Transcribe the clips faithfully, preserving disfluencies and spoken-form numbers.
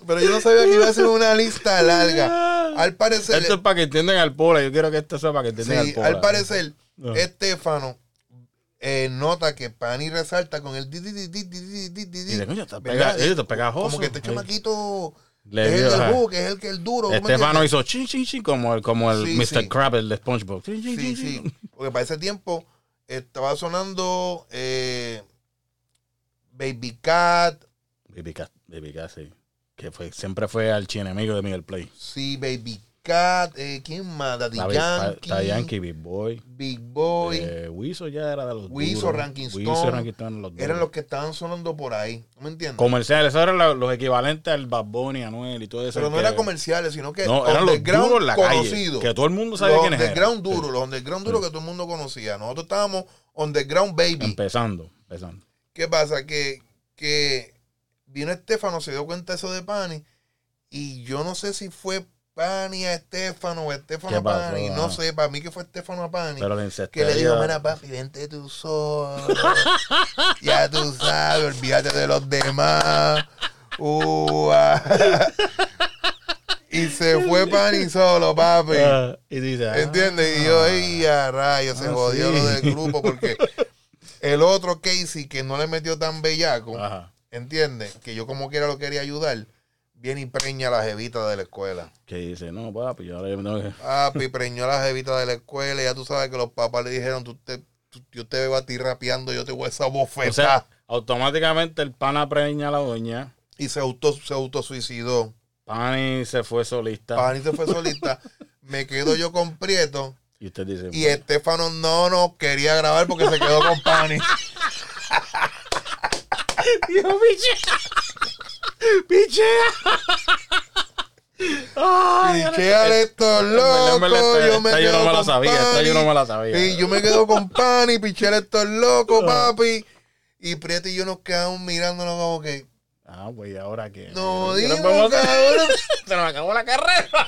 pero yo no sabía que iba a ser una lista larga. Al parecer... Esto es para que entiendan al pola. Yo quiero que esto sea para que entiendan sí, al pola. al parecer, no. Estefano eh, nota que Pani resalta con el... Di, di, di, di, di, di, di, y de coño, está pega, está pegajoso. Como que este chamaquito... Le es dio, el del ajá. Hulk, es el que el duro. Estefano hizo chin, chin, chin, como el, como el sí, mister sí. Krabs, el de SpongeBob. Chin, chin, sí, chin, sí. chin. Porque para ese tiempo estaba sonando eh, Baby Cat. Baby Cat, Baby Cat, sí. Que fue, siempre fue archienemigo de Miguel Play. Sí, Baby Cat. Eh, ¿Quién más? Daddy Yankee. Daddy Yankee, Big Boy. Big Boy. Eh, Wiso ya era de los Wiso, duros. Ranking Wiso, Stone. Ranking Stone, los Eran duros. los que estaban sonando por ahí. ¿No me entiendes? Comerciales, esos eran los, los equivalentes al Bad Bunny, Anuel y todo eso. Pero no que, eran comerciales, sino que no, eran los duros en la conocidos. calle. Que todo el mundo sabe los quiénes eran. underground duros, Sí. los underground duros Sí. que todo el mundo conocía. Nosotros estábamos underground baby. Empezando, empezando. ¿Qué pasa? Que, que vino Estefano, se dio cuenta de eso de Pani, y yo no sé si fue Pani a Estefano o Estefano a pasó? Pani, Ah. no sé, para mí que fue Estefano a Pani, Pero la que incestuosa. le dijo, mira papi, vente tú solo, ya tú sabes, olvídate de los demás, uh, ah. Y se fue Pani solo, papi. Ah, y dice, ah, ¿Entiendes? Y yo, ¡ay, a rayos! Se Ah, jodió sí. lo del grupo porque el otro Casey que no le metió tan bellaco, Ajá. ¿entiendes? Que yo como quiera lo quería ayudar, viene y preña a la jevita de la escuela. Que dice, no, papi, yo ahora yo no. Papi, preñó a la jevita de la escuela y ya tú sabes que los papás le dijeron, tú te, tú- yo te veo a ti rapeando, yo te voy a esa bofetada. O sea, automáticamente el pana preña a la doña. Y se auto, se autosuicidó. Pani se fue solista. Pani se fue solita. Me quedo yo con Prieto. Y usted dice, Y Estefano no nos quería grabar porque se quedó con Pani. Dios, pichea. Pichea. Ay, Picheale estos locos. Yo me esta yo quedo no me la con sabía, esta yo no Pani. me la sabía. Y yo me quedo con Pani, picheale estos locos, papi. Y Prieto y yo nos quedamos mirándonos como que, Ah, pues, ¿y ahora qué? no ¿Qué nos dimos, vamos a hacer? cabrón. Se nos acabó la carrera.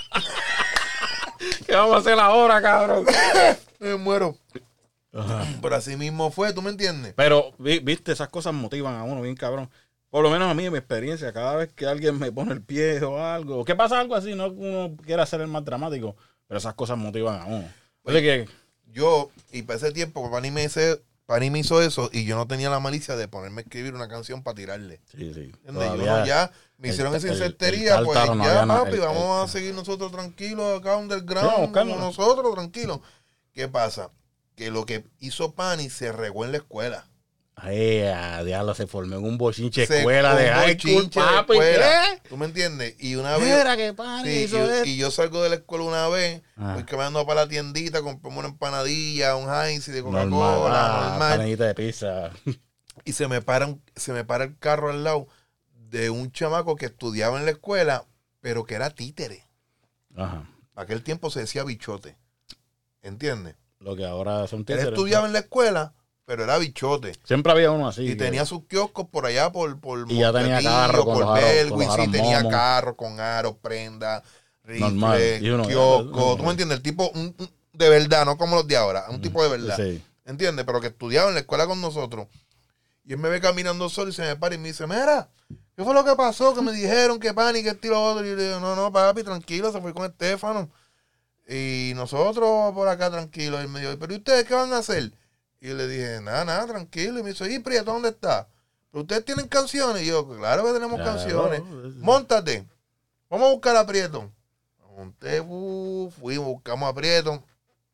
¿Qué vamos a hacer ahora, cabrón? Me muero. Ajá. Pero así mismo fue, ¿tú me entiendes? Pero, vi- viste, esas cosas motivan a uno bien cabrón. Por lo menos a mí, en mi experiencia, cada vez que alguien me pone el pie o algo, que pasa algo así, no que uno quiera hacer el más dramático, pero esas cosas motivan a uno. Oye, que Yo, y para ese tiempo, Pani me, hice, Pani me hizo eso y yo no tenía la malicia de ponerme a escribir una canción para tirarle. sí, sí. ¿Entiendes? Yo todavía no, ya me el- hicieron esa el- el incertería, pues tártaro no ya, había na- papi, el- vamos el- a seguir nosotros tranquilos acá Sí, underground, vamos, como calma. nosotros tranquilos. ¿Qué pasa? Que lo que hizo Pani se regó en la escuela. Ay, a diablo, se formó en un bochinche Se- escuela de un high school, bochinche de papi. escuela. ¿Qué? ¿Tú me entiendes? Y una vez... Mira que pan Sí, hizo y, esto. y yo salgo de la escuela una vez, Ah. voy caminando para la tiendita, compramos una empanadilla, un Heinz de Normal, Coca-Cola, ah, normal. panadita de pizza. Y se me para un- se me para el carro al lado de un chamaco que estudiaba en la escuela, pero que era títere. Ajá. Aquel tiempo se decía bichote. ¿Entiendes? Lo que ahora son Él títeres. estudiaba en la escuela, pero era bichote. Siempre había uno así. Y que- tenía sus kioscos por allá, por, por Y ya tenía Montetillo, carro con por los aros- Belwin, con los sí, aros tenía Momo. carro con aros, prenda, Normal. rifle, Y uno- kiosco. uh, ¿Tú me entiendes? El tipo un- un- de verdad, no como los de ahora, un tipo de verdad. Sí. ¿Entiendes? Pero que estudiaba en la escuela con nosotros. Y él me ve caminando solo y se me para y me dice, mira, ¿qué fue lo que pasó? Que me dijeron que Pani, que estilo otro. Y yo le digo, no, no, papi, tranquilo, se fue con Estefano. Y nosotros por acá tranquilos. Y él me dijo, ¿pero ¿y ustedes qué van a hacer? Y yo le dije, nada, nada, tranquilo. Y me dice, ¿y Prieto, dónde está? ¿Pero ustedes tienen canciones? Y yo, claro que tenemos Claro. canciones. Móntate. Vamos a buscar a Prieto. Monté, uh, fuimos, buscamos a Prieto.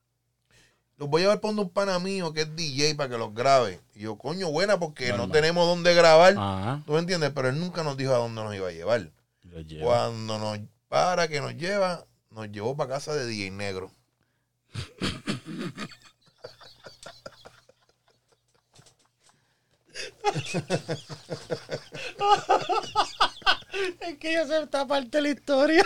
Los voy a llevar por un pana mío que es D J para que los grabe. Y yo, coño, buena, porque Normal. no tenemos dónde grabar. Ajá. ¿Tú me entiendes? Pero él nunca nos dijo a dónde nos iba a llevar. Lo llevo. Cuando nos para que nos lleva, nos llevó para casa de D J Negro. Es que yo sé esta parte de la historia.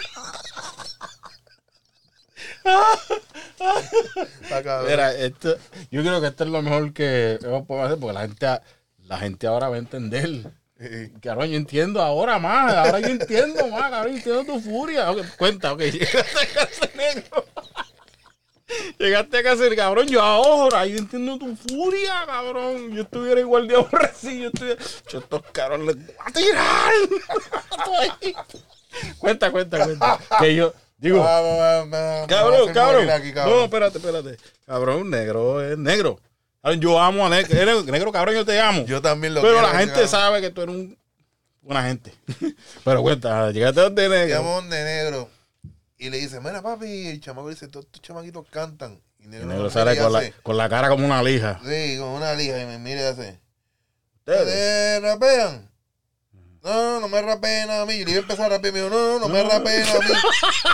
Pa' cabrón. Mira, esto, yo creo que esto es lo mejor que podemos hacer porque la gente, la gente ahora va a entender. Sí. Cabrón, yo entiendo ahora más. Ahora yo entiendo más, cabrón. Entiendo tu furia. Ok, cuenta, ok. Llegaste a casa negro. Llegaste a casa, cabrón. Yo ahora, yo entiendo tu furia, cabrón. Yo estuviera igual de aborrecido. Yo estuviera. Yo estos cabrones les voy a tirar. Cuenta, cuenta, cuenta. Que yo, digo, Ah, me- me- me cabrón, hacen cabrón. morir aquí, No, cabrón. espérate, espérate. Cabrón, negro es negro. Yo amo a negro. Eres negro, cabrón, yo te amo. Yo también lo Pero quiero, la gente cabrón. sabe que tú eres un, una gente. Pero cuenta, llegaste donde negro. Llamamos de negro y le dice, mira papi, el chamaco le dice, todos estos chamaquitos cantan. Y Y negro, negro nos sale mira y con la, hace, con la cara como una lija. sí, con una lija y me mira y hace, Ustedes. ¿ustedes rapean? No, no, no me rapeen a mí. Yo le iba a empezar a rapear y me dijo, no, no, no me rapeen a mí.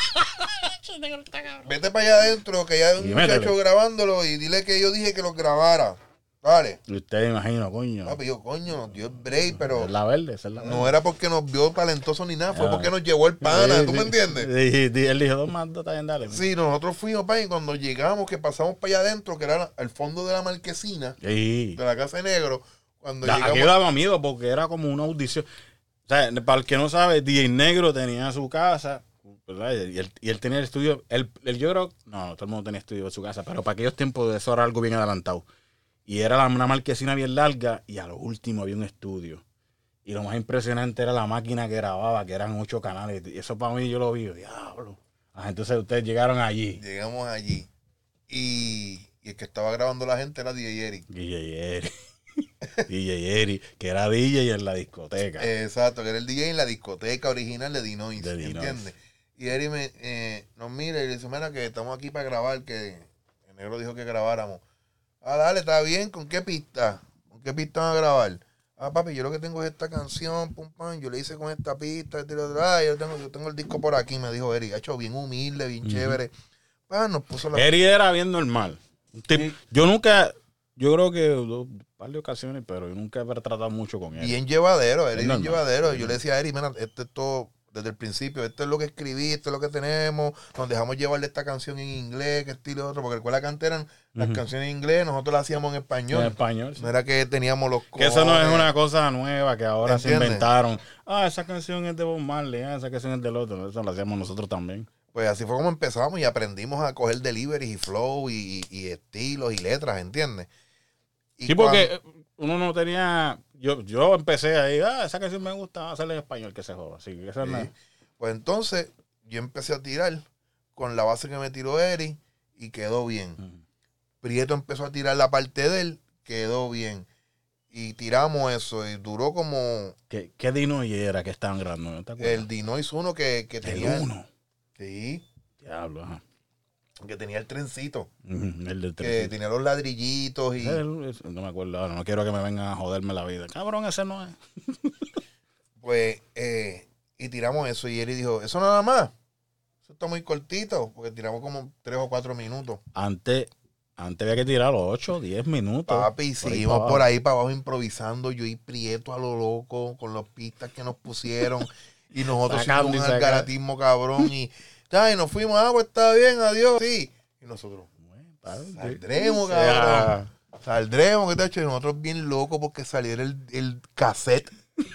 Vete para allá adentro, que ya hay un Y muchacho métele. grabándolo y dile que yo dije que lo grabara. Vale. Y usted me imagino, coño. Papi, yo, coño, nos dio el break, pero Es la verde, esa es la verde. no era porque nos vio talentosos ni nada, fue Ah. porque nos llevó el pana, Sí, ¿tú sí. me entiendes? Sí, sí, él dijo, dos más, dos, está bien, dale. Sí, nosotros fuimos para y cuando llegamos, que pasamos para allá adentro, que era al fondo de la marquesina, Sí. de la casa de negro, cuando La- llegamos... Aquí daba miedo porque era como una audición. O sea, para el que no sabe, D J Negro tenía su casa, ¿verdad? Y él, y él tenía el estudio. Él, él, yo creo, no, todo el mundo tenía estudio en su casa, pero para aquellos tiempos eso era algo bien adelantado. Y era la- una marquesina bien larga y a lo último había un estudio. Y lo más impresionante era la máquina que grababa, que eran ocho canales. Y eso para mí yo lo vi, diablo. Ah, entonces ustedes llegaron allí. Llegamos allí y, y el que estaba grabando la gente era D J Eric. D J Eri. D J Eri, que era D J en la discoteca. Exacto, que era el D J en la discoteca original de Dinois, De Dinois. ¿entiendes? Y Eric me, eh, nos mira y le dice, mira que estamos aquí para grabar, que el negro dijo que grabáramos. Ah, dale, está bien, ¿con qué pista? ¿Con qué pista van a grabar? Ah, papi, yo lo que tengo es esta canción, pum, pam, yo le hice con esta pista, este, otro, ah, yo tengo, yo tengo el disco por aquí, me dijo Eric, ha hecho bien humilde, bien Ujú. chévere. Ah, nos puso la... Eri era bien normal. Un tip- Sí. Yo nunca, yo creo que dos un par de ocasiones, pero yo nunca he tratado mucho con él. Bien llevadero, Eric Es bien normal. llevadero. Yo le decía a Eric, mira, esto es todo desde el principio, esto es lo que escribí, esto es lo que tenemos, nos dejamos llevar de esta canción en inglés, que estilo otro, porque recuerda que antes eran las Ujú. canciones en inglés, nosotros las hacíamos en español. En español. sí. No era que teníamos los Que eso no es cojones. una cosa nueva que ahora se ¿Entiendes? inventaron. Ah, esa canción es de Bob Marley, ah, esa canción es del otro. Eso lo hacíamos nosotros también. Pues así fue como empezamos y aprendimos a coger deliveries y flow y, y estilos y letras, ¿entiendes? Y Sí, porque uno no tenía. Yo, yo empecé ahí, ah, esa canción me gusta, vamos a hacerla en español, que se joda. Así que esa Sí. no es- Pues entonces yo empecé a tirar con la base que me tiró Eric y quedó bien. Ujú. Prieto empezó a tirar la parte de él, quedó bien. Y tiramos eso y duró como ¿Qué, qué Dino y era que estaban grabando? ¿No te acuerdas? el Dinois uno que, que El tenía... uno. Sí, Diablo, ajá. que tenía el trencito, Ujú, el del que tres. tenía los ladrillitos y... No me acuerdo ahora, no quiero que me vengan a joderme la vida. Cabrón, ese no es. Pues, eh, y tiramos eso y Eric dijo, eso nada más, eso está muy cortito, porque tiramos como tres o cuatro minutos. Antes, antes había que tirar los ocho, diez minutos. Papi, Por ahí seguimos para por abajo. ahí para abajo improvisando, yo y Prieto a lo loco, con las pistas que nos pusieron, y nosotros Sacando haciendo y un sacando. algaratismo cabrón, y, ya, y nos fuimos, ah, pues está bien, adiós, sí. Y nosotros, Bueno, padre, saldremos, sí. cabrón. Saldremos, que te hecho, y nosotros bien locos porque saliera el, el cassette,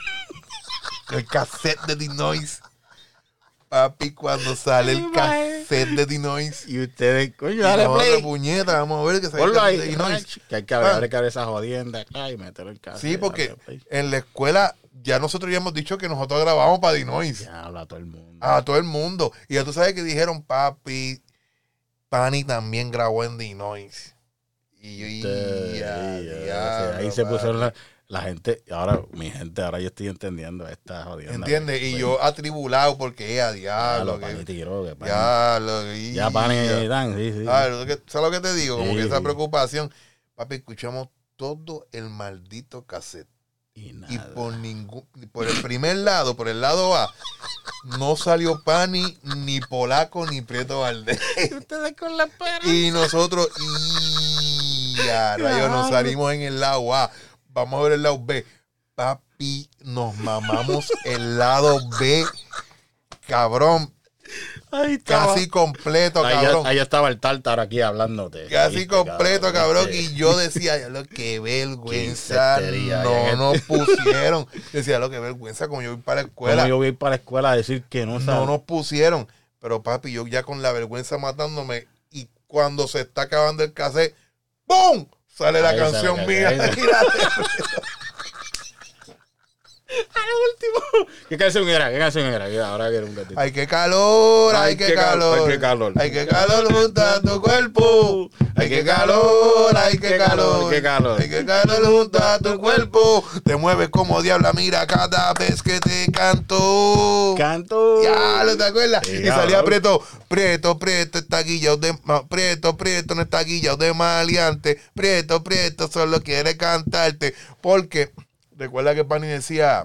el cassette de Dinois. Papi, cuando sale el cassette de Dinois. Y ustedes, coño, Y dale nosotros, play. puñeta, vamos a ver que sale el Ponlo cassette de ahí. Dinois. Que hay que Ah. abrir esa jodienda acá y meter el caso. Sí, porque en la escuela ya nosotros ya hemos dicho que nosotros grabamos para Dinois. Ya habla todo el mundo. A todo el mundo. Y ya tú sabes que dijeron, papi, Pani también grabó en Dinois. Y yo, y, Este, ya, y, eh, diablo, ahí se papi. pusieron la, la gente. Ahora, mi gente, ahora yo estoy entendiendo esta jodienda. ¿Entiendes? Y Pues, yo atribulado porque, a ya diablo, lo Pani que, tiró, que Pani- ya, lo, y, ya Pani ya. dan, sí, sí. Ah, lo que- ¿sabes lo que te digo? Como Sí, que esa sí. preocupación. Papi, escuchamos todo el maldito cassette. Y Y nada. por ningún, por el primer lado, por el lado A, no salió Pani, ni Polaco, ni Prieto Valdés. Ustedes con la pera. Y nosotros, y a rayos, nos salimos en el lado A. Vamos a ver el lado B. Papi, nos mamamos el lado B. Cabrón, Ahí estaba. casi completo, Ahí ya, cabrón. ahí ya estaba el tártaro aquí hablándote. Casi ¿Viste, completo, cabrón. ¿Viste? Y yo decía, ya lo que vergüenza. Quincetería, No ya. nos pusieron. Decía, lo que vergüenza, como yo voy para la escuela. ¿Cómo yo voy a ir para la escuela a decir que no No sabe? nos pusieron. Pero papi, yo ya con la vergüenza matándome. Y cuando se está acabando el cassette, ¡pum! Sale la Ahí sale canción la- mía. ahí sale. A lo último. ¿Qué canción era? ¿Qué canción era? Ahora quiero un gatito. Ay, qué calor, ay, qué calor. Ay, qué calor. Ay, qué calor junto a tu cuerpo. Ay, qué calor, ay, qué calor. Qué calor. Ay, qué calor junto a tu cuerpo. Te mueves como diabla, mira, cada vez que te canto. Canto. Ya, ¿no te acuerdas? Sí, Y salía cabrón. Prieto, Prieto, Prieto, está guillado de... Prieto, Prieto, no está guillado de maleante. Prieto, Prieto, solo quiere cantarte. Porque, recuerda que Pani decía...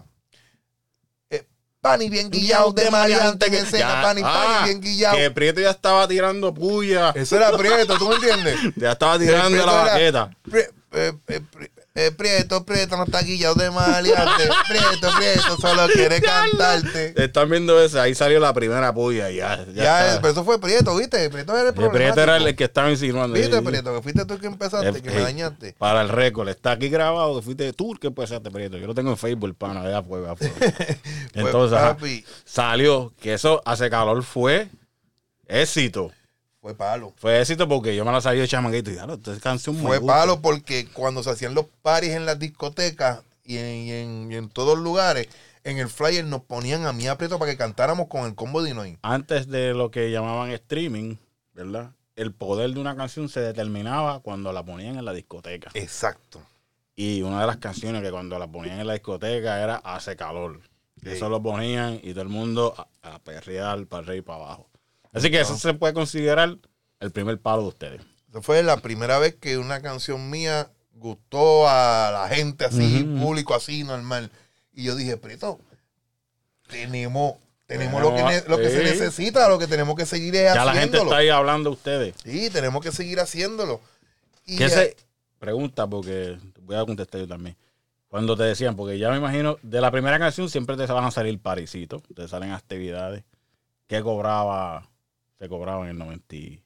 Pani bien guillado de maleante en escena, Ya, Pani, ah, Pani bien guillado. Que Prieto ya estaba tirando puya. Eso era Prieto, ¿tú me entiendes? Ya estaba tirando Prieto la era, baqueta. Pri- eh, eh, pri- eh, Prieto, Prieto, no está guillado de maleante. Prieto, Prieto, solo quiere cantarte. Están viendo eso, ahí salió la primera puya. Ya, ya, Ya, está. pero eso fue Prieto, ¿viste? Prieto era el El problema. Prieto era el que estaba insinuando. ¿Viste, Sí, Prieto? Que fuiste tú el que empezaste, Eh, que eh, me dañaste. Para el récord, está aquí grabado que fuiste tú el que empezaste, Prieto. Yo lo tengo en Facebook, pana, allá fue, allá fue. Entonces, ajá, papi, salió que eso hace calor fue éxito. fue palo. Fue éxito porque yo me la sabía de chamaquito y claro, esta canción me Fue gusta. palo porque cuando se hacían los paris en las discotecas y en, y en, y en todos lugares, en el flyer nos ponían a mí aprieto para que cantáramos con el combo de Inoy. Antes de lo que llamaban streaming, ¿verdad? El poder de una canción se determinaba cuando la ponían en la discoteca. Exacto. Y una de las canciones que cuando la ponían en la discoteca era Hace Calor. Sí. Eso lo ponían y todo el mundo a, a perrear para arriba y para abajo. Así que eso se puede considerar el primer palo de ustedes. Esa fue la primera vez que una canción mía gustó a la gente así, Ujú. público así, normal. Y yo dije, Prieto, tenemos, tenemos Bueno, lo, que, ne- lo que se sí. necesita, lo que tenemos que seguir es Ya la gente haciéndolo. está ahí hablando de ustedes. Sí, tenemos que seguir haciéndolo. Y ¿Qué ya- se pregunta? Porque voy a contestar yo también. Cuando te decían, porque ya me imagino, de la primera canción siempre te van a salir parisitos, te salen actividades. ¿Qué cobraba? Se cobraba en el noventa y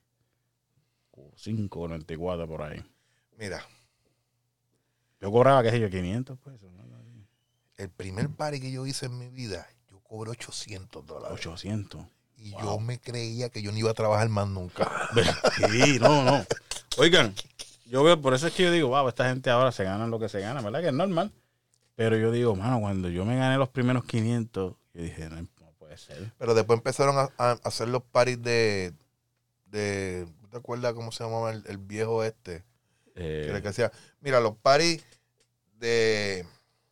cinco, noventa y cuatro por ahí. Mira, Yo cobraba, qué sé yo, quinientos pesos. ¿no? el primer party que yo hice en mi vida, yo cobré ochocientos dólares. ochocientos. Y Wow. yo me creía que yo no iba a trabajar más nunca. Sí, no, no. Oigan, yo veo, por eso es que yo digo, wow, esta gente ahora se gana lo que se gana, ¿verdad? Que es normal. Pero yo digo, mano, cuando yo me gané los primeros quinientos, yo dije, no, no puede ser. Pero después empezaron a, a hacer los parties de, de... ¿Te acuerdas cómo se llamaba el, el viejo este? Eh, Que era el que decía, mira, los parties de,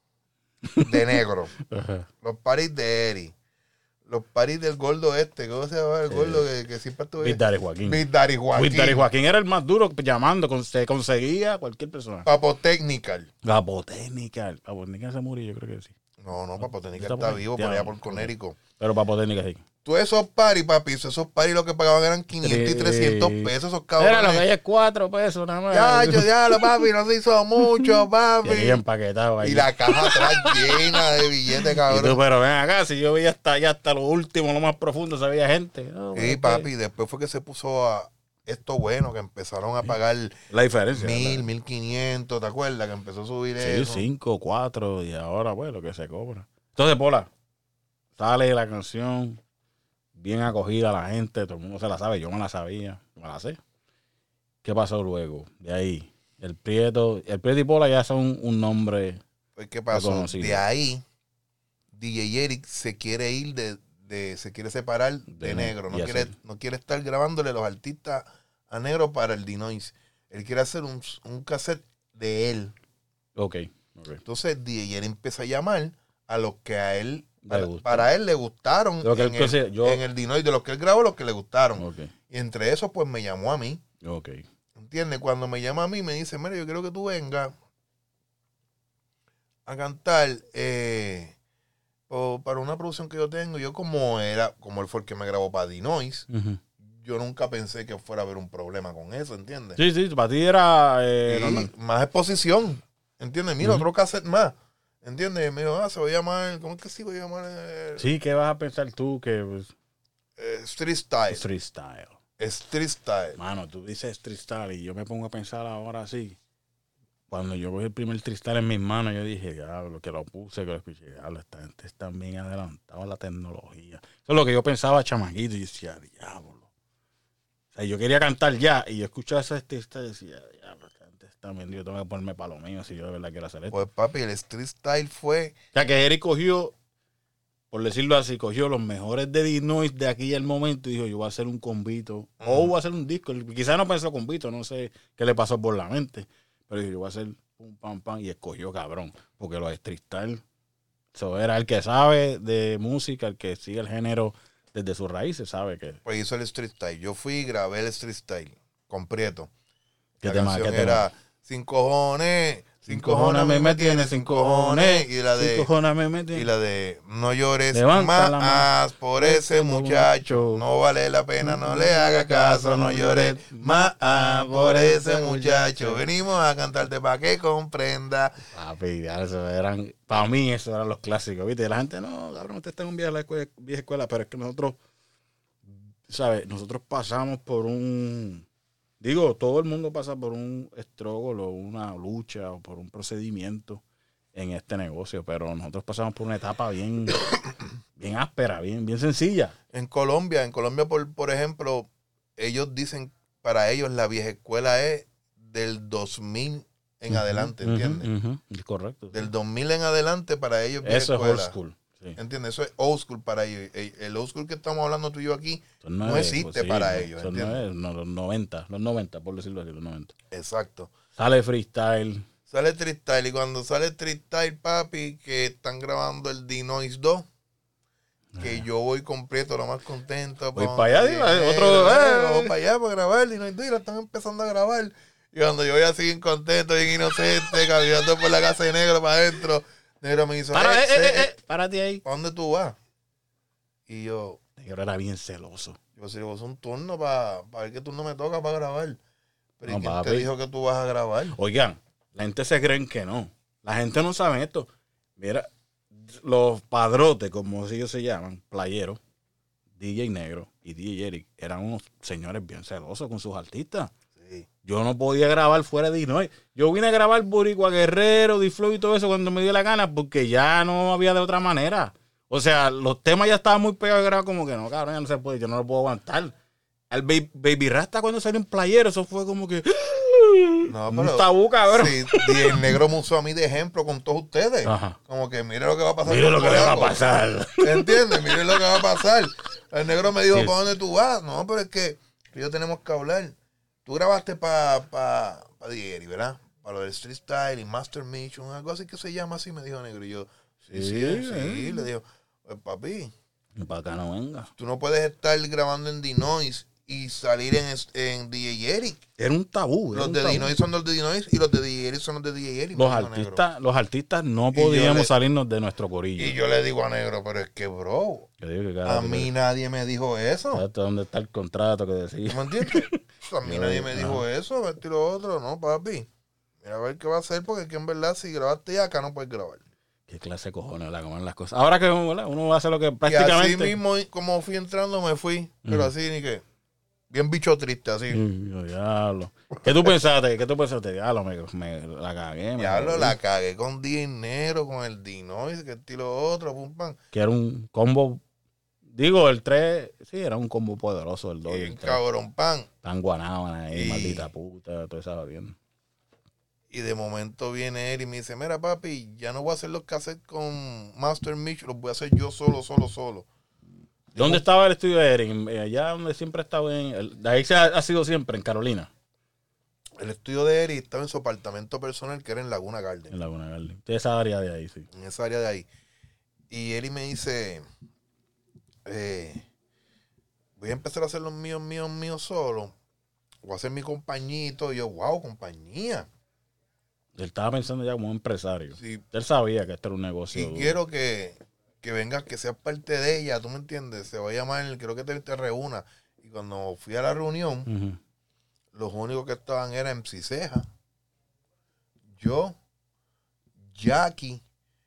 de negro, ajá. los parties de Eri, los parties del gordo este, ¿cómo se llama el gordo que, que siempre estuvo? Big Daddy Joaquín. Big Daddy Joaquín. Big Daddy Joaquín era el más duro llamando, con- se conseguía cualquier persona. Papo Technical. La Papotécnica. Papotécnica se murió, yo creo que sí. No, no, Papo Technical Está está por ahí. vivo por Ya, allá por ok. Conérico. Pero Papotécnica sí. Tú esos paris, papi, esos paris lo que pagaban eran quinientos y trescientos pesos, esos cabrones. Era lo que hay es cuatro pesos nada más. Ya, yo, ya, lo, papi, no se hizo mucho, papi. Y ahí empaquetado ahí. Y la caja atrás llena de billetes, Y cabrón. tú, pero ven acá, si yo veía hasta allá, hasta lo último, lo más profundo, se veía gente. No, Sí, bueno, papi, después fue que se puso a esto bueno, que empezaron a pagar la diferencia. mil, ¿verdad? mil quinientos, ¿te acuerdas? Que empezó a subir Sí, eso. cinco, cuatro, y ahora, pues, lo que se cobra. Entonces, Pola, sale la canción, bien acogida la gente, todo el mundo se la sabe, yo me la sabía, me la sé. ¿Qué pasó luego? De ahí, el Prieto, el Prieto y Pola ya son un nombre. Pues, ¿qué pasó? Reconocido. De ahí, D J Eric se quiere ir de, de se quiere separar de, De negro. ne- No y quiere, hacer- no quiere estar grabándole los artistas a negro para el Dinois. Él quiere hacer un, un cassette de él. Ok, ok. Entonces D J Eric empieza a llamar a los que a él, Le para, gustó. para él le gustaron Lo que en, él considera- el, yo- en el Dinois, de los que él grabó, los que le gustaron. Ok, Y entre esos, pues me llamó a mí. ok. ¿Entiendes? Cuando me llama a mí, me dice, mira, yo quiero que tú vengas a cantar eh, o para una producción que yo tengo. Yo como era, como él fue el que me grabó para Dinois, Ujú. yo nunca pensé que fuera a haber un problema con eso, ¿entiendes? Sí, sí, para ti era eh, Y normal. más exposición, ¿entiendes? Mira, Ujú. otro cassette más, ¿entiendes? Y me dijo, ah, se va a llamar, ¿cómo es que sí voy a llamar? Eh, Sí, ¿qué vas a pensar tú que pues, eh, Street Style. street style? Street Style. Mano, tú dices street style y yo me pongo a pensar ahora así. Cuando yo cogí el primer street style en mis manos, yo dije, diablo, que lo puse, que lo escuché, diablo, esta gente está bien adelantada a la tecnología. Eso es lo que yo pensaba, chamaquito, y decía, diablo. O sea, yo quería cantar ya, y yo escuchaba ese street style y decía, diablo, esta gente está bien, yo tengo que ponerme para lo mío si yo de verdad quiero hacer esto. Pues papi, el Street Style fue, O sea, que Eric cogió por decirlo así, cogió los mejores de Dinois de aquí al momento y dijo, yo voy a hacer un convito, uh-huh. o voy a hacer un disco. Quizás no pensó convito, no sé qué le pasó por la mente, pero dijo, yo voy a hacer pum, pam, pam, y escogió cabrón, porque los Street Style, eso era el que sabe de música, el que sigue el género desde sus raíces, sabe que... Pues hizo el Street Style, yo fui y grabé el Street Style, con Prieto. ¿Qué la tema, canción qué era tema? Sin cojones... Sin cojones cojones me tiene, sin cojones. Y la de, sin cojones me tiene. Y la de no llores Levanta más por ese muchacho. No vale la pena, no le haga caso. No llores más por ese muchacho. Venimos a cantarte para que comprenda. Papi, eso eran, para mí esos eran los clásicos, ¿viste? Y la gente, no, cabrón, usted está en un vieja escuela, vieja escuela, pero es que nosotros, ¿sabes? Nosotros pasamos por un... Digo, todo el mundo pasa por un struggle o una lucha o por un procedimiento en este negocio, pero nosotros pasamos por una etapa bien, bien áspera, bien, bien sencilla. En Colombia, en Colombia, por, por ejemplo, ellos dicen, para ellos la vieja escuela es del dos mil en uh-huh, adelante, ¿entiendes? Uh-huh, uh-huh. Correcto. Del sí. dos mil en adelante para ellos vieja Eso escuela. Es old school. Sí. ¿Entiendes? Eso es old school para ellos. El, el old school que estamos hablando tú y yo aquí no, no existe pues sí, para no, ellos. ¿Entiendes? No es, no, los noventa, los noventa, por decirlo así, los noventa. Exacto. Sale freestyle. Sale freestyle. Y cuando sale freestyle, papi, que están grabando el Dinois dos, que ah. yo voy completo, lo más contento. Voy para allá, digo, otro. Voy para allá para grabar el Dinois dos y la están empezando a grabar. Y cuando yo voy así contento, bien inocente, caminando por la casa de negro para adentro. Negro me hizo, Para, eh, eh, eh, eh, eh, párate ahí. ¿Para dónde tú vas? Y yo... Negro era bien celoso. Yo si vos un turno para pa ver qué turno me toca para grabar. Pero no, ¿y quién papi. te dijo que tú vas a grabar? Oigan, la gente se creen que no. La gente no sabe esto. Mira, los padrotes, como ellos se llaman, playeros, D J Negro y D J Eric, eran unos señores bien celosos con sus artistas. Yo no podía grabar fuera de Dinois. Yo vine a grabar Boricua Guerrero, D-Flow y todo eso cuando me dio la gana porque ya no había de otra manera. O sea, los temas ya estaban muy pegados y grababa como que no, cabrón, ya no se puede, yo no lo puedo aguantar. Al Baby, Baby Rasta cuando salió un playero, eso fue como que... No, pero, un tabú, cabrón. Sí, y el negro me usó a mí de ejemplo con todos ustedes. Ajá. Como que mire lo que va a pasar. Mire lo que le va a pasar. ¿Entiendes? Mire lo que va a pasar. El negro me dijo, sí. ¿para dónde tú vas? No, pero es que yo tenemos que hablar. Tú grabaste para pa, pa Dieri, ¿verdad? Para lo del Street Style y Master Mission, algo así que se llama así, me dijo negro. Y yo, sí, sí, sí, sí. sí. Le digo, pues papi. Para acá no venga. Tú no puedes estar grabando en Dinois y salir en, en D J Eric. Era un tabú. Los un de tabú. Dinois son los de Dinois y los de D J Eric son los de D J Eric. Los artistas, los artistas no podíamos le, salirnos de nuestro corillo. Y yo le digo a negro, pero es que, bro, que cada, a mí que, nadie me dijo eso. ¿Dónde está el contrato que decía? ¿Me entiendes? A mí nadie me dijo Ajá. eso, esto y lo otro. No, papi. Mira a ver qué va a hacer, porque aquí en verdad si grabaste ya, acá no puedes grabar. Qué clase de cojones la coman las cosas. Ahora que ¿verdad? Uno hace lo que prácticamente... Y así mismo, como fui entrando, me fui. Pero uh-huh. así ni que... Bien bicho triste, así. Uh, diablo. ¿Qué tú pensaste? ¿Qué tú pensaste? Diablo, me, me la cagué. Me diablo, la cagué con dinero, con el Dinois, que estilo otro, pum, pam. Que era un combo... Digo, el tres, sí, era un combo poderoso, el dos y el tres. Cabrón, pan. Tan guanábana ahí, y... maldita puta, todo eso bien. Y de momento viene él y me dice, mira papi, ya no voy a hacer los cassettes con Master Mitch, los voy a hacer yo solo, solo, solo. ¿Dónde ¿Cómo? estaba el estudio de Eric? Allá donde siempre estaba, en el, de ahí se ha, ha sido siempre, en Carolina. El estudio de Eric estaba en su apartamento personal, que era en Laguna Garden. En Laguna Garden. De esa área de ahí, sí. En esa área de ahí. Y Eric me dice... Eh, voy a empezar a hacer los míos, míos, míos solo. Voy a hacer mi compañito. Y yo, wow, compañía. Él estaba pensando ya como un empresario. Sí. Él sabía que esto era un negocio. Y duro. Quiero que, que vengas, que seas parte de ella, ¿tú me entiendes? Se va a llamar, quiero que te, te reúna. Y cuando fui a la reunión, uh-huh. los únicos que estaban eran M C Ceja, yo, Jackie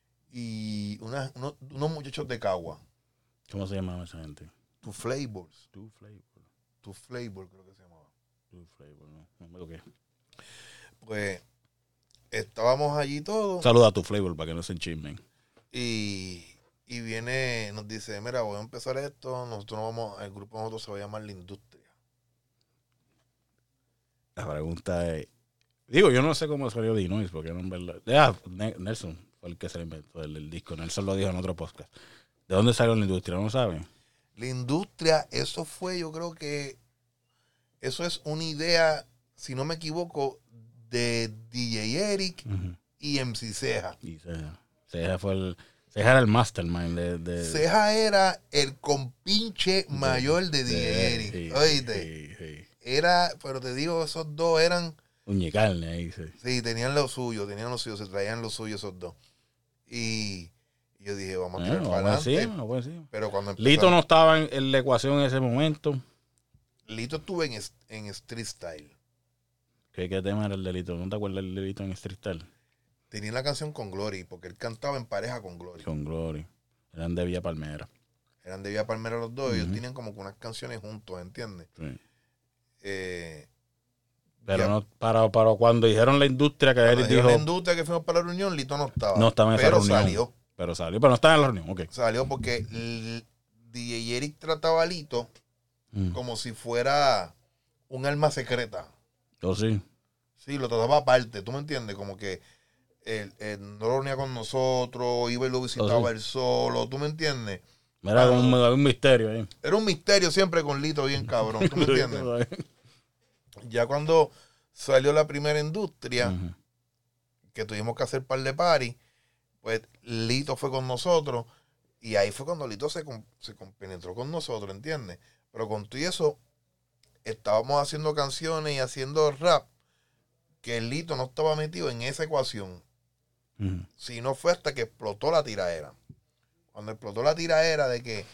y una, unos, unos muchachos de Cagua. ¿Cómo se llamaba esa gente? Two Flavors. Two Flavors. Two Flavors creo que se llamaba. Two Flavors, no, no me lo que. Pues estábamos allí todos. Saluda a Two Flavor para que no se enchismen. Y, y viene, nos dice, mira, voy a empezar esto, nosotros no vamos, el grupo de nosotros se va a llamar La Industria. La pregunta es, digo, yo no sé cómo salió Dinois, porque no en verdad. Ah, Nelson fue el que se lo inventó el, el disco. Nelson lo dijo en otro podcast. ¿De dónde salió la industria? ¿No saben? La industria, eso fue, yo creo que eso es una idea, si no me equivoco, de D J Eric uh-huh. y M C Ceja. Y Ceja. Ceja fue el, Ceja era el mastermind de, de... Ceja era el compinche mayor de, de D J Eric. Sí, Oíste. Sí, sí. Era, pero te digo, esos dos eran... Uñicarne ahí, sí. Sí, tenían lo suyo, tenían lo suyo, se traían lo suyo esos dos. Y yo dije, vamos a tirar bueno, para adelante. Sí, bueno, sí. Pero cuando Lito no estaba en, en la ecuación en ese momento. Lito estuvo en, en Street Style. ¿Qué, ¿Qué tema era el de Lito? ¿No te acuerdas el de Lito en Street Style? Tenía la canción con Glory, porque él cantaba en pareja con Glory. Con Glory. Eran de Villa Palmera. Eran de Villa Palmera los dos. Uh-huh. Ellos tenían como que unas canciones juntos, ¿entiendes? Sí. Eh, pero no, para, para cuando dijeron la industria, que él dijo... la industria que fuimos para la reunión, Lito no estaba. No estaba en esa pero reunión. salió. Pero salió, pero no estaba en la reunión, ok. Salió porque el D J Eric trataba a Lito mm. como si fuera un alma secreta. ¿Oh, sí? Sí, lo trataba aparte, ¿tú me entiendes? Como que él, él no lo unía con nosotros, iba y lo visitaba ¿Oh, sí? él solo, ¿tú me entiendes? Era como un, un misterio ahí. Era un misterio siempre con Lito bien cabrón, ¿tú me entiendes? Ya cuando salió la primera industria, uh-huh. que tuvimos que hacer par de party, pues Lito fue con nosotros y ahí fue cuando Lito se, se compenetró con nosotros, ¿entiendes? Pero con todo y eso, estábamos haciendo canciones y haciendo rap, que el Lito no estaba metido en esa ecuación. Uh-huh. Sino fue hasta que explotó la tiraera. Cuando explotó la tiraera de que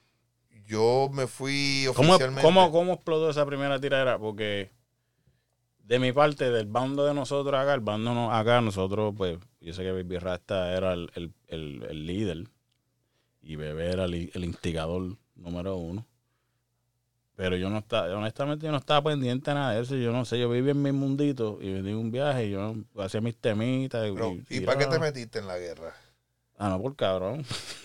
yo me fui oficialmente... ¿Cómo, cómo, cómo explotó esa primera tiradera? Porque de mi parte, del bando de nosotros acá, el bando no, acá, nosotros, pues, yo sé que Baby Rasta era el, el, el, el líder y Bebé era el, el instigador número uno. Pero yo no estaba, honestamente, yo no estaba pendiente de nada de eso. Yo no sé, yo vivía en mi mundito y venía un viaje y yo hacía mis temitas. Y, Pero, ¿y, ¿y para qué te metiste en la guerra? Ah, no, por cabrón.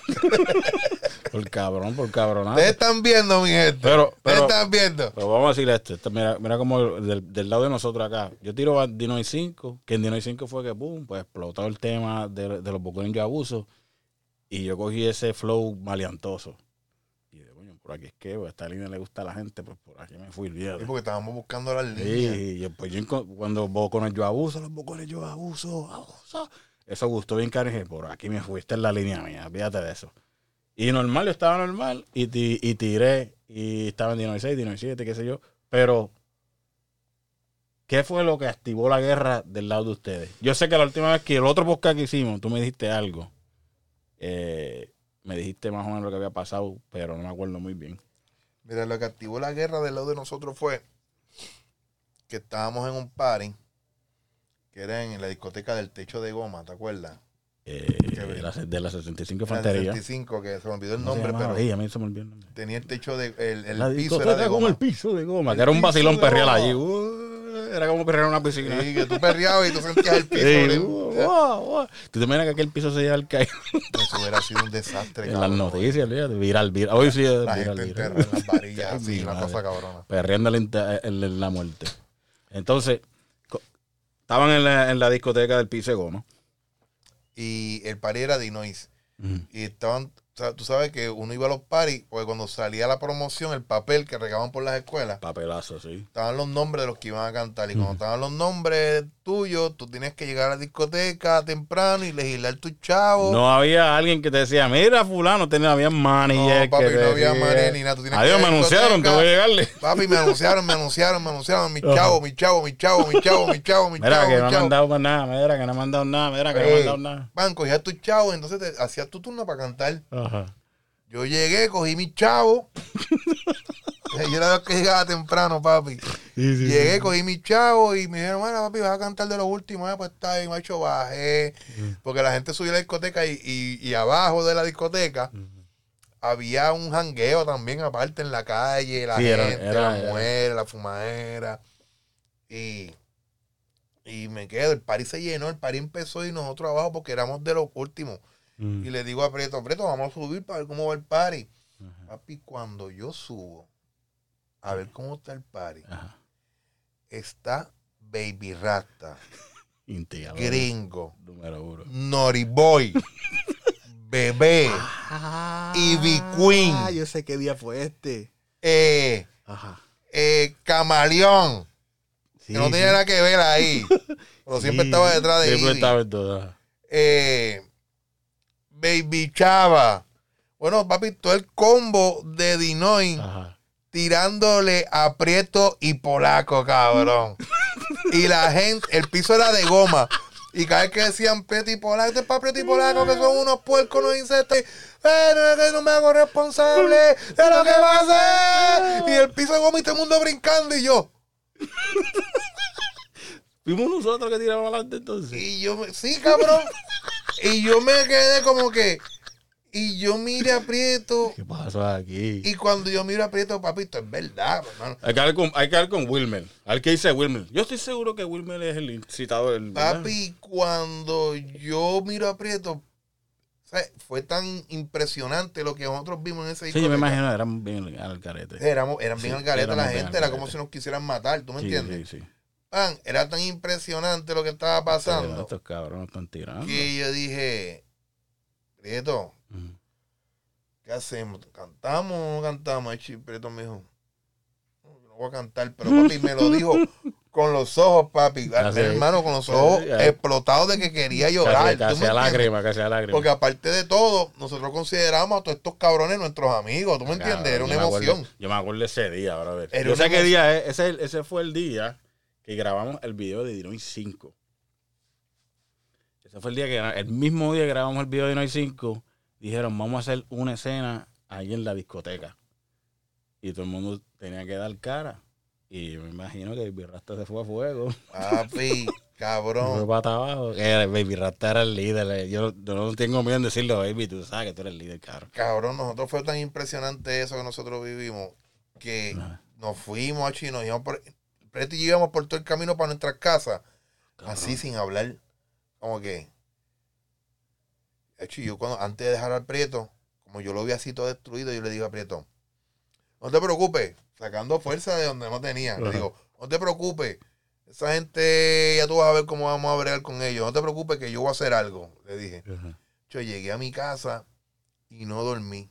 por cabrón, por cabronazo. Ustedes están viendo, mi gente. Pero, pero, Ustedes están viendo. Pero vamos a decir esto. esto mira, mira como del, del lado de nosotros acá. Yo tiro a Dinoy cinco, que en Dinoy cinco fue que, pum, pues explotó el tema de, de los bocones de abuso. Y yo cogí ese flow maleantoso. Y de coño, por aquí es que pues, esta línea le gusta a la gente, pues por aquí me fui el día. Sí, porque estábamos buscando las líneas. Sí, y pues yo cuando bocones yo abuso, los bocones yo abuso, abuso. Eso gustó bien, caro. Por aquí me fuiste en la línea mía, fíjate de eso. Y normal, yo estaba normal y, y tiré. Y estaba en Dinoy seis, Dinoy siete, qué sé yo. Pero, ¿qué fue lo que activó la guerra del lado de ustedes? Yo sé que la última vez que el otro podcast que hicimos, tú me dijiste algo. Eh, me dijiste más o menos lo que había pasado, pero no me acuerdo muy bien. Mira, lo que activó la guerra del lado de nosotros fue que estábamos en un party que era en la discoteca del Techo de Goma, ¿te acuerdas? Eh, de, la, de la sesenta y cinco Infantería. La sesenta y cinco, que se me olvidó el nombre, pero sí, a mí se me olvidó el nombre. Tenía el techo de... El, el la piso era de goma. Con el piso de goma, el que era un vacilón perreal allí. Uh, era como perrear en una piscina. Sí, que tú perreabas y tú sentías el piso. Sí, uh, wow, wow. ¿Tú te imaginas que aquel piso se lleva al caído? Eso hubiera sido un desastre, en cabrón. las noticias, fíjate, viral, viral. Hoy sí es la viral, gente viral. enterra en las varillas, así, una cosa cabrona. Perreando en, en la muerte. Entonces, estaban en la, en la discoteca del piso de goma. Y el party era de Dinois. Uh-huh. Y estaban, o sea, tú sabes que uno iba a los parties, porque cuando salía la promoción, el papel que regaban por las escuelas, papelazo, sí. Estaban los nombres de los que iban a cantar. Y uh-huh. cuando estaban los nombres tuyos, tú tienes que llegar a la discoteca temprano y legislar tus chavos. No había alguien que te decía, mira, fulano, tenía, había manager. No, papi, que no había decía, manager ni nada. Tú tienes adiós, me anunciaron, te voy a llegarle. Papi, me anunciaron, me anunciaron, me anunciaron. Mi chavo, mi chavo, mi chavo, mi chavo, mi chavo, mi chavo. Mira, que mi no chavo. han mandado para nada, mira, que no han mandado nada, mira, que Ey, no han mandado nada. Van, cogías tus chavos, entonces te hacías tu turno para cantar. Ajá. Yo llegué, cogí mi chavo. Yo era el que llegaba temprano, papi. Sí, sí, llegué, sí. Cogí mi chavo y me dijeron, bueno, papi, vas a cantar de los últimos. Eh, pues está bien, macho, bajé. Uh-huh. Porque la gente subió a la discoteca y, y, y abajo de la discoteca uh-huh. había un jangueo también aparte en la calle, la sí, gente, era, era, las mujeres, era. La fumadera. Y, y me quedo, el party se llenó, el party empezó y nosotros abajo porque éramos de los últimos. Uh-huh. Y le digo a Preto, Preto, vamos a subir para ver cómo va el party. Uh-huh. Papi, cuando yo subo a ver cómo está el party, uh-huh. está Baby Rasta, Gringo, número uno, Noriboy, Bebé, Ah, Ivy Queen. Ah, yo sé qué día fue este. Eh, Ajá. eh, Camaleón. Sí, que no tenía sí. nada que ver ahí. Pero siempre Sí, estaba detrás de siempre Ivy. estaba en todas. Eh, Baby Chava. Bueno, papi, todo el combo de Dinoy Ajá. tirándole a Prieto y Polaco, cabrón. Y la gente, el piso era de goma. Y cada vez que decían Prieto y Polaco, este es para Prieto y Polaco, que son unos puercos, unos insectos. Y, "Eh, no, no me hago responsable de lo que va a hacer". Y el piso de goma y todo el mundo brincando. Y yo, Fuimos nosotros que tiramos adelante entonces. y yo, me- sí, cabrón. Y yo me quedé como que, y yo miré a Prieto. ¿Qué pasó aquí? Y cuando yo miro a Prieto, papito, es verdad, hermano. Hay que hablar con, hay que hablar con Wilmer. Al que dice Wilmer. Yo estoy seguro que Wilmer es el incitador. El, Papi, cuando yo miro a Prieto, ¿sabes? Fue tan impresionante lo que nosotros vimos en ese Sí, yo me imagino, eran bien al carete. Éramos, eran bien Sí, al garete la éramos bien gente, al era como garete. si nos quisieran matar, ¿tú me Sí, entiendes? sí, sí. Pan, era tan impresionante lo que estaba pasando Estos cabrones están tirando. que yo dije, Prieto, Ujú. ¿qué hacemos? ¿Cantamos o no cantamos? Y Prieto me dijo, no, yo no voy a cantar, pero papi me lo dijo con los ojos, papi, Ya sé. hermano, con los ojos Ya, ya. explotados de que quería llorar. Casi, ¿tú casi me a entiendes? lágrima, casi a lágrima. Porque aparte de todo, nosotros consideramos a todos estos cabrones nuestros amigos, ¿tú me entiendes? Era una Yo me acuerdo- emoción. yo me acuerdo ese día, brother. Era Yo una sé qué emoción. día es. Ese, ese fue el día que grabamos el video de Dinoy cinco. Ese fue el día que, el mismo día que grabamos el video de Dinoy cinco, dijeron, vamos a hacer una escena ahí en la discoteca. Y todo el mundo tenía que dar cara. Y me imagino que Baby Rasta se fue a fuego. Papi, Fue cabrón. para abajo. Que Baby Rasta era el líder. eh. Yo, yo no tengo miedo en decirlo, Baby. Tú sabes que tú eres el líder, cabrón. Cabrón, nosotros fue tan impresionante eso que nosotros vivimos que Ajá. nos fuimos a Chino, íbamos por, Prieto y yo íbamos por todo el camino para nuestras casas, Cabrón. así sin hablar. Como que, hecho, yo cuando, antes de dejar al Prieto, como yo lo vi así todo destruido, yo le digo a Prieto, no te preocupes, sacando fuerza de donde no tenía. Le Ajá. digo, no te preocupes, esa gente, ya tú vas a ver cómo vamos a bregar con ellos. No te preocupes que yo voy a hacer algo, le dije. Ajá. Yo llegué a mi casa y no dormí.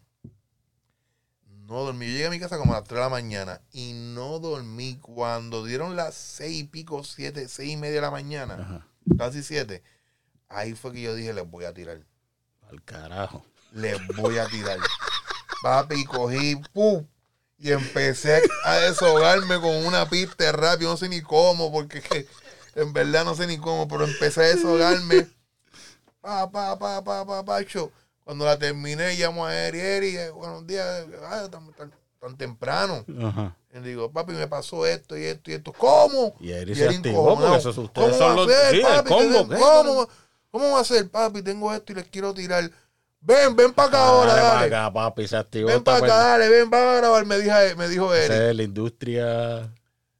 No dormí. Yo llegué a mi casa como a las tres de la mañana y no dormí. Cuando dieron las seis y pico, siete, seis y media de la mañana, Ajá. casi siete, ahí fue que yo dije, les voy a tirar. Al carajo. Les voy a tirar. Papi, cogí, ¡pum! Y empecé a deshogarme con una pista rápido. No sé ni cómo, porque es que en verdad no sé ni cómo, pero empecé a deshogarme. Pa, pa, pa, pa, pa, pacho. Cuando la terminé, llamo a Eri, Eri, eh, buenos días, ay, tan, tan, tan temprano. Ajá. Y le digo, papi, me pasó esto y esto y esto. ¿Cómo? Y Eri Y se Eri activó encojonado. porque esos ustedes ¿Cómo son va a los... ser, Sí, el papi? combo. ¿Qué- ¿Cómo, ¿Cómo va a ser, papi? Tengo esto y les quiero tirar. Ven, ven para acá ahora, Dale para dale. acá, papi, se activó. Ven esta para acá, parte. dale, ven, vamos a grabar, me dijo, me dijo Esa Eri. es la industria.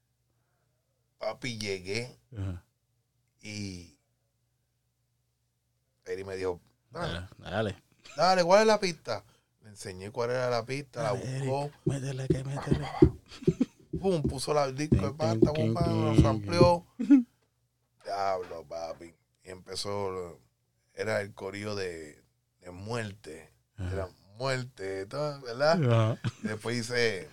Papi, llegué Ajá. y Eri me dijo, dale, Dale, dale. dale, ¿cuál es la pista? Le enseñé cuál era la pista, la Dale, buscó, Eric, métele, que métele. pum, puso la disco de Tin, pasta, tin, pum, pam, tin, nos tin. amplió. Diablo, papi. Y empezó, era el corillo de, de muerte, era muerte, todo, ¿verdad? Ajá. Y después dice,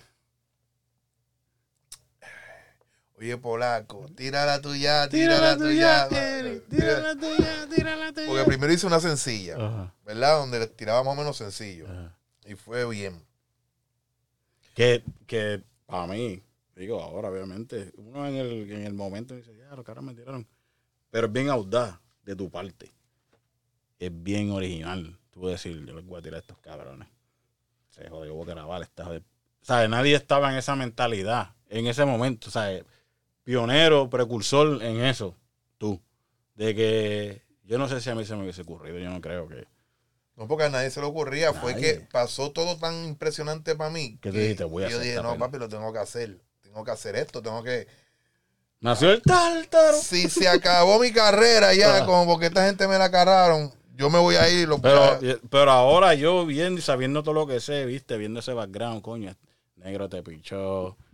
oye, Polaco, tira la tuya, tira la tuya. Eric, tira la tuya, tira la tuya. Porque primero hice una sencilla, Ajá, ¿verdad? Donde les tiraba más o menos sencillo. ajá. Y fue bien. Que, que para mí, digo ahora, obviamente, uno en el, en el momento dice, ya, los caras me tiraron. Pero es bien audaz de tu parte. Es bien original. Tú puedes decir, yo les voy a tirar a estos cabrones. Se jodió, voy a grabar esta joder. ¿Sabes? Nadie estaba en esa mentalidad en ese momento. ¿Sabes? Pionero, precursor en eso. Tú. De que yo no sé si a mí se me hubiese ocurrido. Yo no creo que... No porque a nadie se le ocurría, fue Nadie. que pasó todo tan impresionante para mí. ¿Qué tú dijiste? Voy a yo hacer dije, esta no, peli". papi, lo tengo que hacer. Tengo que hacer esto, tengo que... Nació el tártaro. Si se acabó mi carrera ya, Ah. como porque esta gente me la agarraron, yo me voy a ir y lo Pero, pero ahora yo viendo y sabiendo todo lo que sé, viste, viendo ese background, coño, negro te pichó,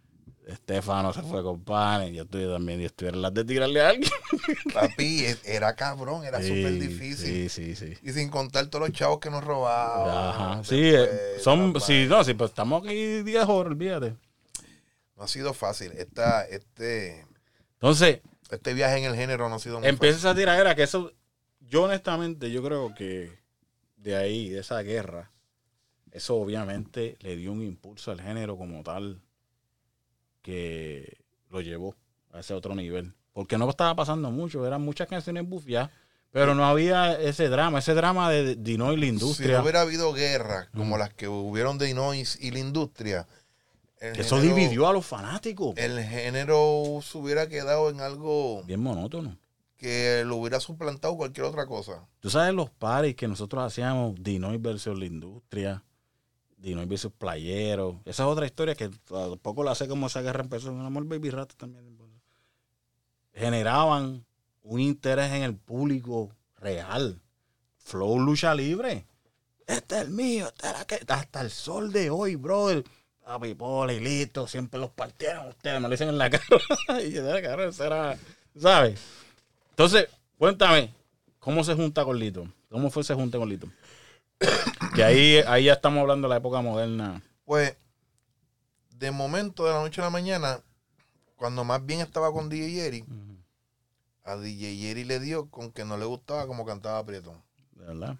Estefano se fue con Panes, yo estoy también, y estoy en las de tirarle a alguien. Papi, era cabrón, era Sí, súper difícil. Sí, sí, sí. Y sin contar todos los chavos que nos robaban. Ajá, sí, después, eh, son, papá. sí, no, sí, pues estamos aquí diez horas, olvídate. No ha sido fácil. Esta, este, Entonces, este viaje en el género no ha sido muy empieza fácil. esa tiradera que eso, yo honestamente, yo creo que de ahí, de esa guerra, eso obviamente le dio un impulso al género como tal que lo llevó a ese otro nivel. Porque no estaba pasando mucho, eran muchas canciones bufiadas, pero no había ese drama, ese drama de Dino y la Si industria. no hubiera habido guerras como Mm. las que hubieron de Inois y la industria, el Que eso género- dividió a los fanáticos. el género se hubiera quedado en algo Bien monótono. que lo hubiera suplantado cualquier otra cosa. Tú sabes los paris que nosotros hacíamos, Dinois versus la industria, Dinois versus Playero. Esa es otra historia que tampoco la sé cómo esa guerra empezó. En Amor Baby Rata también. Generaban un interés en el público real. Flow lucha libre. Este es el mío, este era que hasta el sol de hoy, brother. Papi, pola y listo, siempre los partieron ustedes, me lo dicen en la cara. Y yo, cara, eso era, ¿sabes? Entonces, cuéntame, ¿cómo se junta con Lito? ¿Cómo fue ese junte con Lito? Que ahí, ahí ya estamos hablando de la época moderna. Pues, de momento, de la noche a la mañana, cuando más bien estaba con D J Jerry, Uh-huh. a D J Jerry le dio con que no le gustaba como cantaba Prieto. ¿De verdad?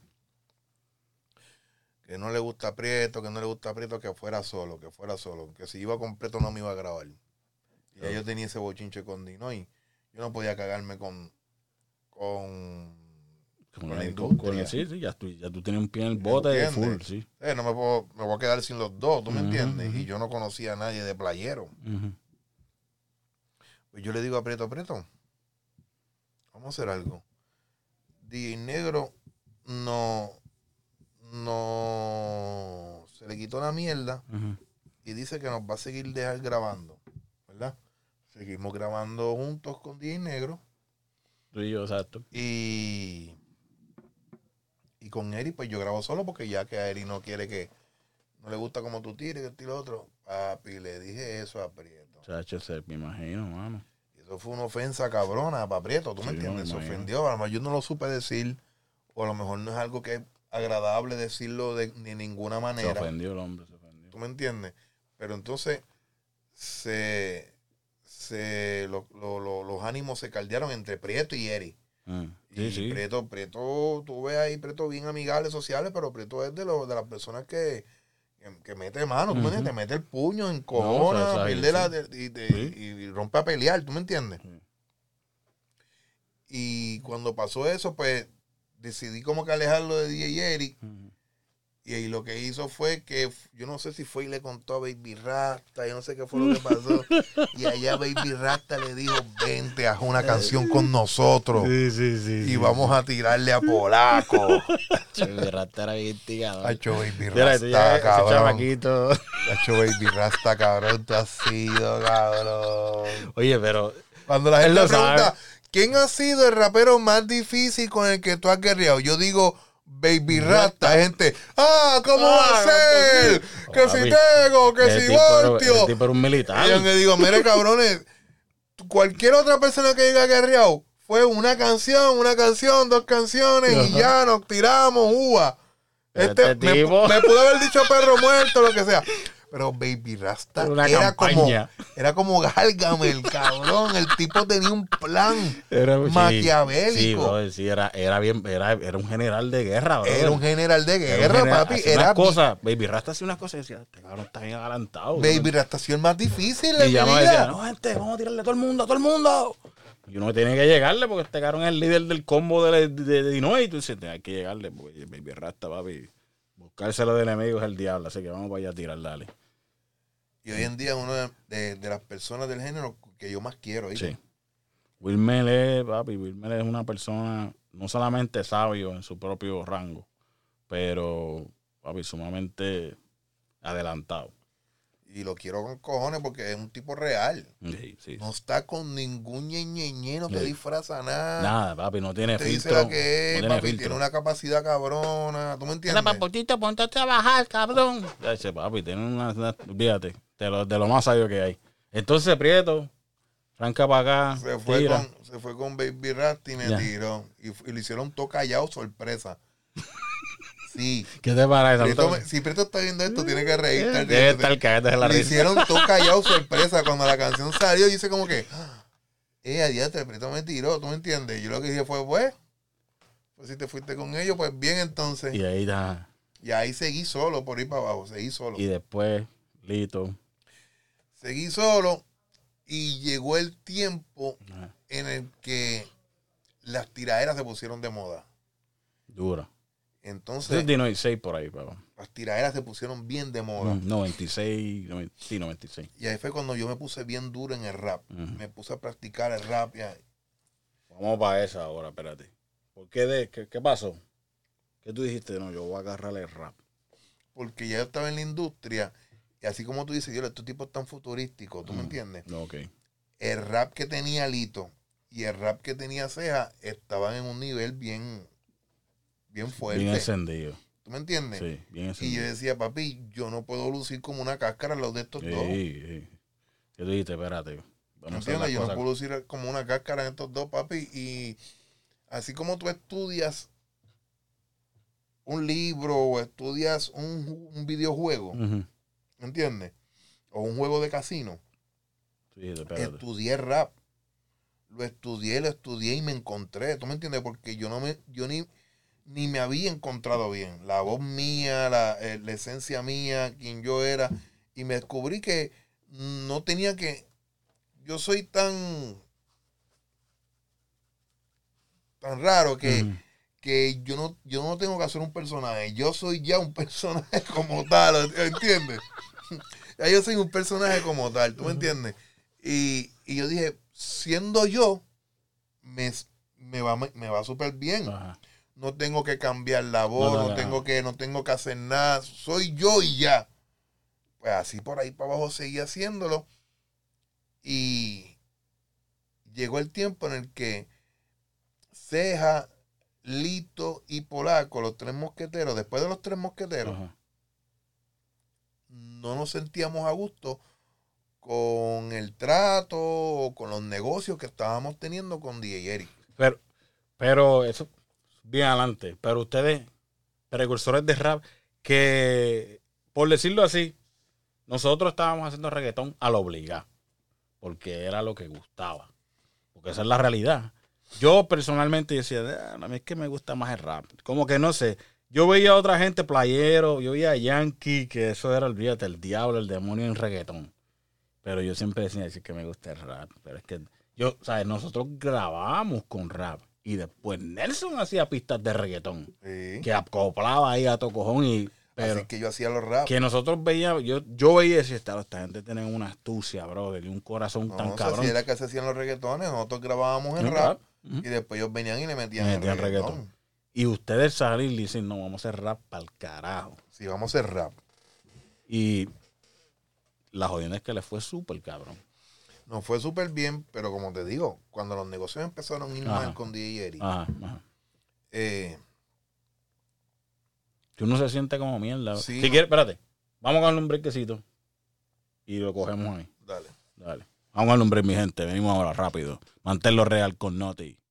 Que no le gusta Prieto, que no le gusta Prieto, que fuera solo, que fuera solo. Que si iba con Prieto no me iba a grabar. Y ya yo tenía ese bochinche con Dino y yo no podía cagarme con con, Con con la la industria. industria. Sí, sí, ya tú, ya tú tienes un pie en el bote de full, ¿Entiendes? sí. Eh, no me puedo, me voy a quedar sin los dos, ¿tú me Ujú, entiendes? ujú. Y yo no conocía a nadie de Playero. Uh-huh. Pues yo le digo a Prieto, Prieto, vamos a hacer algo. D J Negro no, no se le quitó la mierda Uh-huh. y dice que nos va a seguir dejar grabando, ¿verdad? Seguimos grabando juntos con D J Negro Tú y yo, exacto. y, y con Eri, pues yo grabo solo porque ya que a Eri no quiere que, no le gusta como tú tires, que esto y lo otro. Papi, le dije eso a Prieto. Chacho, se- me imagino, mano. Y eso fue una ofensa cabrona para Prieto, ¿tú me Sí, entiendes? no, Se me imagino. ofendió, a lo mejor yo no lo supe decir, o a lo mejor no es algo que es agradable decirlo de, de ninguna Se manera. ofendió el hombre, se ofendió. ¿Tú me entiendes? Pero entonces se, se lo- lo- lo- los ánimos se caldearon entre Prieto y Eri. Mm. Y Sí, sí. Prieto, Prieto, tú ves ahí Prieto bien amigables sociales, pero Prieto es de, los de las personas que, que, que mete mano, ¿tú me Ujú. entiendes? Te mete el puño, en No, cojona, o sea, pierde sí. la de- y, te- Sí. y rompe a pelear, ¿tú me entiendes? Sí. Y cuando pasó eso, pues decidí como que alejarlo de D J Jerry. Ujú. Y ahí lo que hizo fue que, yo no sé si fue y le contó a Baby Rasta, yo no sé qué fue lo que pasó. Y allá Baby Rasta le dijo, vente, haz una canción con nosotros. Sí, sí, sí. Y sí. vamos a tirarle a Polaco. Baby Rasta era bien tigado. Hacho Baby Mira, tú ya, Rasta, ese cabrón. chamaquito. Hacho Baby Rasta, cabrón, tú has sido, cabrón. Oye, pero Cuando la Él gente lo pregunta, sabe. ¿quién ha sido el rapero más difícil con el que tú has guerreado? Yo digo, Baby Rasta. Hay gente, ah, ¿cómo va a Ah, ser? papi. Que si Tego, que ese si tipo era- Voltio. ese tipo era un militar. Y yo le digo, mire, cabrones, cualquier otra persona que diga guerreado fue una canción, una canción, dos canciones y Ajá. ya nos tiramos, uva. Pero Este, este me, tipo- me pudo haber dicho perro muerto, lo que sea. Pero Baby Rasta Era una era como, campaña. era como Gargamel, cabrón. El tipo tenía un plan Era sí, maquiavélico. Sí, brother, sí, era, era bien, era, era un general de guerra, brother. Era un general de Era un guerra, general, papi. hacía Era unas cosas. Baby Rasta hacía unas cosas y decía, este cabrón está bien adelantado. Baby Rasta ha sido el más difícil Y en mi ya me vida. decía, no, gente, vamos a tirarle a todo el mundo, a todo el mundo. Y uno tiene que llegarle porque este cabrón es el líder del combo de, de, de Dinoy. Y tú dices, hay que llegarle porque Baby Rasta, papi, buscárselo de enemigos es el diablo. Así que vamos para allá a tirar, dale. Y hoy en día uno de, de- de las personas del género que yo más quiero. ¿oíste? Sí. Wilmer es, papi, Wilmer es una persona no solamente sabio en su propio rango, pero, papi, sumamente adelantado. Y lo quiero con cojones porque es un tipo real. Sí, sí. No está con ningún ñeñeñe, no te Sí. disfraza nada. Nada, papi, no tiene Te dice filtro. la que es, no tiene papi, filtro. tiene una capacidad cabrona. ¿Tú me Mira, entiendes? papotito, ponte a trabajar, cabrón. Ya dice, papi, tiene una, una- olvídate, de lo, de lo más sabio que hay. Entonces Prieto arranca para acá. Se fue, tira. con, se fue con Baby Rasty y me Ya. tiró. Y, y lo hicieron todo callado, sorpresa. Sí. ¿Qué te parece? Prieto me- si Prieto está viendo esto, tiene que reírte. Debe estar cagado de la Le risa. hicieron todo callado, sorpresa. Cuando la canción salió, dice como que, eh, adiante, Prieto me tiró, ¿tú me entiendes? Yo lo que dije fue, pues, pues si te fuiste con ellos, pues bien, entonces. Y ahí está. Y ahí seguí solo por ir para abajo, seguí solo. Y después, Lito. Seguí solo y llegó el tiempo Ajá. en el que las tiraderas se pusieron de moda. Dura. Entonces, Es de noventa y seis por ahí, papá. las tiraderas se pusieron bien de moda. Mm, noventa y seis, noventa, sí, noventa y seis. Y ahí fue cuando yo me puse bien duro en el rap. Ujú. Me puse a practicar el rap. Y ahí- Vamos para esa ahora, espérate. ¿Por qué de qué, qué pasó? ¿Qué tú dijiste? No, yo voy a agarrarle el rap. porque ya yo estaba en la industria. Y así como tú dices, yo, estos tipos tan futurísticos, ¿tú me Mm. entiendes? No, ok. El rap que tenía Lito y el rap que tenía Ceja estaban en un nivel bien, bien fuerte. Bien encendido. ¿Tú me entiendes? Sí, bien Y yo encendido. decía, papi, yo no puedo lucir como una cáscara en los de estos Sí, dos. sí. ¿Qué tú dijiste? Espérate. ¿Me Vamos a hacer entiendes? las Yo no cosas. puedo lucir como una cáscara en estos dos, papi. Y así como tú estudias un libro o estudias un, ju- un videojuego, Ujú. ¿me entiendes? O un juego de casino. Sí, espérate. Estudié rap. Lo estudié, lo estudié y me encontré. ¿Tú me entiendes? Porque yo no me, yo ni, ni me había encontrado bien. La voz mía, la, eh, la esencia mía, quien yo era. Y me descubrí que no tenía que. Yo soy tan. tan raro que, Ujú. que yo no, yo no tengo que hacer un personaje. Yo soy ya un personaje como tal. ¿Entiendes? Ya yo soy un personaje como tal. ¿Tú me entiendes? Y, y yo dije, siendo yo, me, me va, me va súper bien. Ajá. No tengo que cambiar la voz, No, no, no, tengo no. que, no tengo que hacer nada. Soy yo y ya. Pues así por ahí para abajo seguí haciéndolo. Y llegó el tiempo en el que Ceja, Lito y Polaco, los tres mosqueteros, después de los tres mosqueteros, Ajá. no nos sentíamos a gusto con el trato o con los negocios que estábamos teniendo con D J Eric. Pero, pero eso, bien adelante. Pero ustedes, precursores de rap, que, por decirlo así, nosotros estábamos haciendo reggaetón a lo obligado. Porque era lo que gustaba. Porque esa es la realidad. Yo personalmente decía, "Ah, a mí es que me gusta más el rap". Como que no sé. Yo veía a otra gente playero, yo veía a Yankee, que eso era, olvídate, el diablo, el demonio en reggaetón. Pero yo siempre decía decir que me gusta el rap. Pero es que yo, ¿sabes? Nosotros grabábamos con rap. Y después Nelson hacía pistas de reggaetón. Sí. Que acoplaba ahí a tocojón y. Pero Así que yo hacía los rap. que nosotros veíamos, yo, yo veía y decía, esta, esta gente tiene una astucia, brother, y un corazón No, tan o sea, cabrón. si era que se hacían los reggaetones, nosotros grabábamos en Un rap. rap. Ujú. Y después ellos venían y le metían, Le el metían reggaetón. reggaetón. Y ustedes salir y dicen, no, vamos a hacer rap para el carajo. Sí, vamos a hacer rap. Y la jodienda es que le fue súper cabrón. Nos fue súper bien, pero como te digo, cuando los negocios empezaron a ir Ajá. mal con D J Eric, Ajá, ajá. eh, Que uno se siente como mierda. Sí. Si quieres, espérate, vamos a darle un brequecito y lo cogemos ahí. dale. Dale. Vamos a darle un break, mi gente. Venimos ahora rápido. Manténlo real con Noti.